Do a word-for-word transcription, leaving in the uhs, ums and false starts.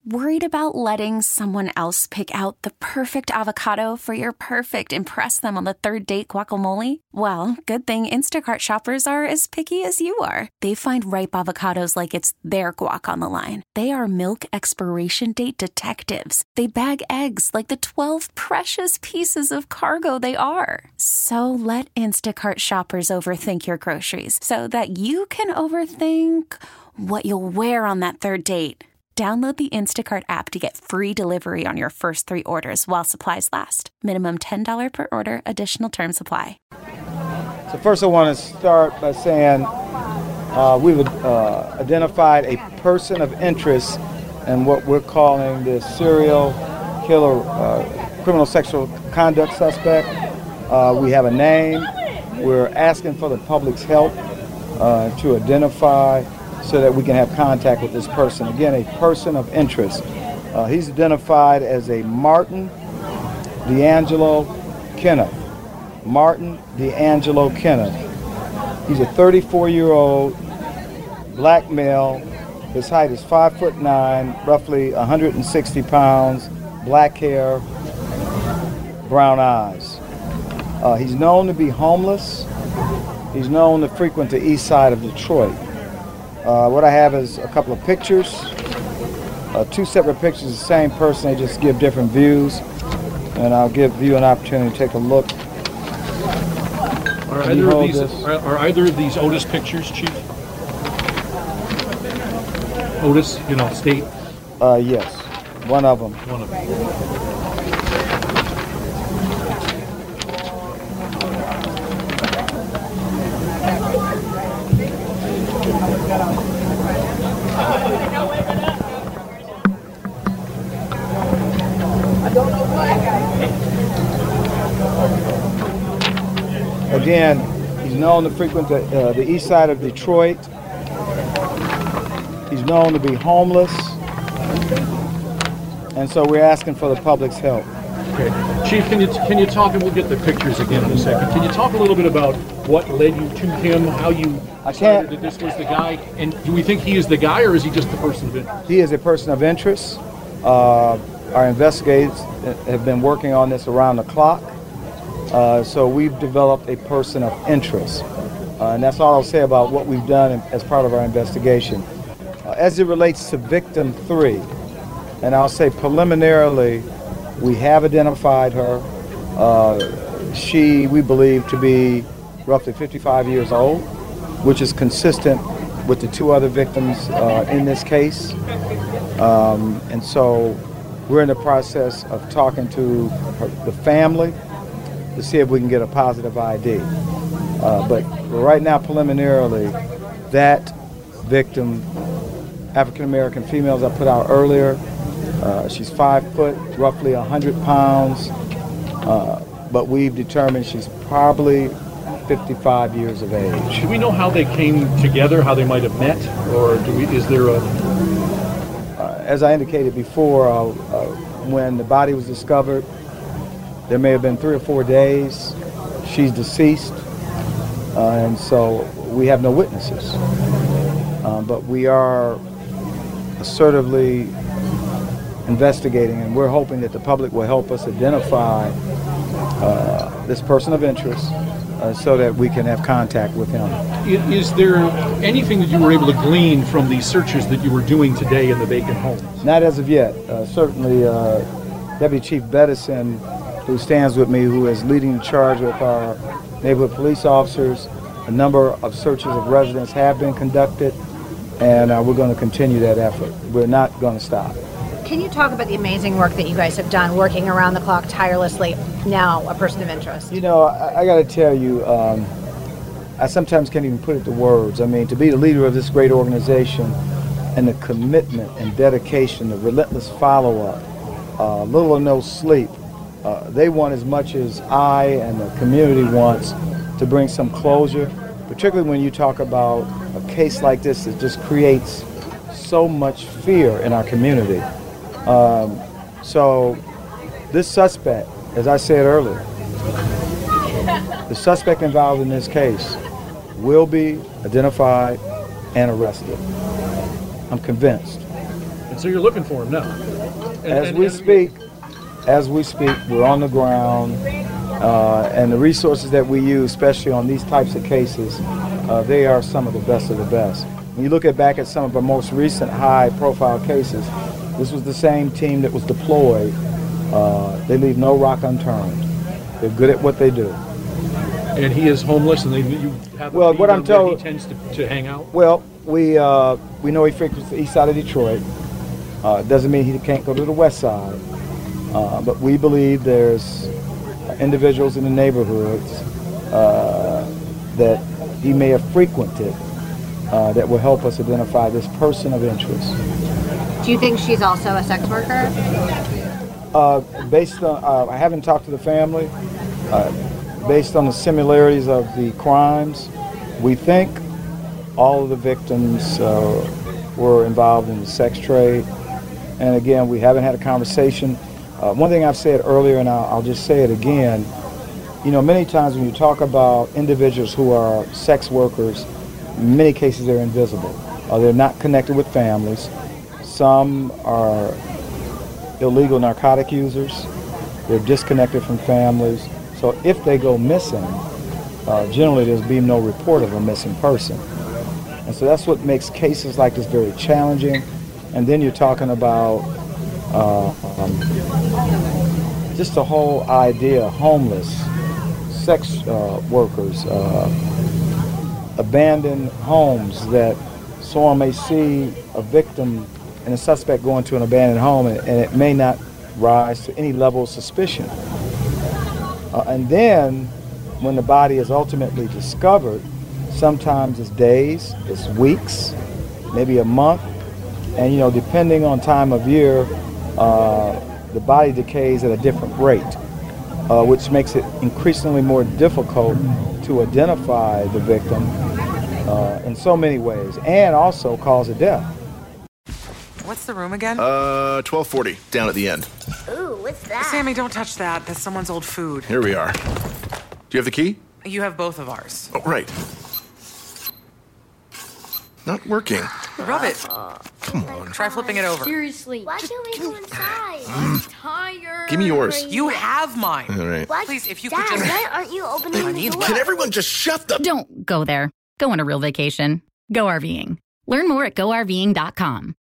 Worried about letting someone else pick out the perfect avocado for your perfect impress them on the third date guacamole? Well, good thing Instacart shoppers are as picky as you are. They find ripe avocados like it's their guac on the line. They are milk expiration date detectives. They bag eggs like the twelve precious pieces of cargo they are. So let Instacart shoppers overthink your groceries so that you can overthink what you'll wear on that third date. Download the Instacart app to get free delivery on your first three orders while supplies last. Minimum ten dollars per order. Additional terms apply. So first I want to start by saying uh, we've uh, identified a person of interest in what we're calling the serial killer, uh, criminal sexual conduct suspect. Uh, we have a name. We're asking for the public's help uh, to identify so that we can have contact with this person. Again, a person of interest. Uh, he's identified as a Martin D'Angelo Kenneth. Martin D'Angelo Kenneth. He's a thirty-four-year-old black male. His height is five foot nine, roughly one hundred sixty pounds, black hair, brown eyes. Uh, he's known to be homeless. He's known to frequent the east side of Detroit. Uh, what I have is a couple of pictures, uh, two separate pictures of the same person. They just give different views, and I'll give you an opportunity to take a look. Are either, of these, are, are either of these Otis pictures, Chief? Otis, you know, state? Uh, yes, one of them. One of them. Again, he's known to frequent the, uh, the east side of Detroit. He's known to be homeless. And so we're asking for the public's help. Okay. Chief, can you can you talk, and we'll get the pictures again in a second. Can you talk a little bit about what led you to him, how you I can't, decided that this was the guy, and do we think he is the guy, or is he just the person of interest? He is a person of interest. Uh, our investigators have been working on this around the clock. Uh, so we've developed a person of interest. Uh, and that's all I'll say about what we've done in, as part of our investigation. Uh, as it relates to victim three, and I'll say preliminarily, we have identified her. Uh, she, we believe, to be roughly fifty-five years old, which is consistent with the two other victims uh, in this case. Um, and so we're in the process of talking to her, the family, to see if we can get a positive I D. Uh, but right now, preliminarily, that victim, African-American female, as I put out earlier, uh, she's five foot, roughly one hundred pounds, uh, but we've determined she's probably fifty-five years of age. Do we know how they came together, how they might have met, or do we, is there a... Uh, as I indicated before, uh, uh, when the body was discovered, there may have been three or four days. She's deceased, uh, and so we have no witnesses. Um, but we are assertively investigating, and we're hoping that the public will help us identify uh, this person of interest uh, so that we can have contact with him. Is there anything that you were able to glean from these searches that you were doing today in the vacant homes? Not as of yet. Uh, certainly, uh, Deputy Chief Bettison, who stands with me, who is leading the charge with our neighborhood police officers. A number of searches of residents have been conducted, and uh, we're going to continue that effort. We're not going to stop. Can you talk about the amazing work that you guys have done, working around the clock tirelessly, now a person of interest? You know, I, I got to tell you, um, I sometimes can't even put it to words. I mean, to be the leader of this great organization and the commitment and dedication, the relentless follow-up, uh, little or no sleep, Uh, they want as much as I and the community wants to bring some closure, particularly when you talk about a case like this that just creates so much fear in our community. Um, so this suspect, as I said earlier, the suspect involved in this case will be identified and arrested. I'm convinced. And So you're looking for him now. And, As and, we and, speak, as we speak, we're on the ground, uh, and the resources that we use, especially on these types of cases, uh, they are some of the best of the best. When you look at back at some of our most recent high-profile cases, this was the same team that was deployed. Uh, they leave no rock unturned. They're good at what they do. And he is homeless, and they, you have Well, a what I'm where told- he tends to, to hang out. Well, we uh, we know he frequents the east side of Detroit. Uh, doesn't mean he can't go to the west side. Uh, but we believe there's individuals in the neighborhoods uh, that he may have frequented uh, that will help us identify this person of interest. Do you think she's also a sex worker? Uh, based on, uh, I haven't talked to the family. Uh, based on the similarities of the crimes, we think all of the victims uh, were involved in the sex trade. And again, we haven't had a conversation. Uh, one thing I've said earlier, and I'll, I'll just say it again, you know, many times when you talk about individuals who are sex workers, in many cases they're invisible. Uh, they're not connected with families. Some are illegal narcotic users. They're disconnected from families. So if they go missing, uh, generally there's been no report of a missing person. And so that's what makes cases like this very challenging. And then you're talking about uh, um, just the whole idea, homeless, sex uh, workers, uh, abandoned homes that someone may see a victim and a suspect going to an abandoned home, and, and it may not rise to any level of suspicion. Uh, and then when the body is ultimately discovered, sometimes it's days, it's weeks, maybe a month, and you know, depending on time of year, uh, the body decays at a different rate, uh, which makes it increasingly more difficult to identify the victim uh, in so many ways, and also cause of death. What's the room again? Uh, twelve forty, down at the end. Ooh, what's that? Sammy, don't touch that. That's someone's old food. Here we are. Do you have the key? You have both of ours. Oh, right. Not working. Rub it. Come on. Try flipping it over. Seriously. Why can't we go inside? I'm tired. Give me yours. You have mine. All right. What? Please, if you Dad, could just... why aren't you opening I the need door? one. Can everyone just shut the... Don't go there. Go on a real vacation. Go RVing. Learn more at go R V ing dot com.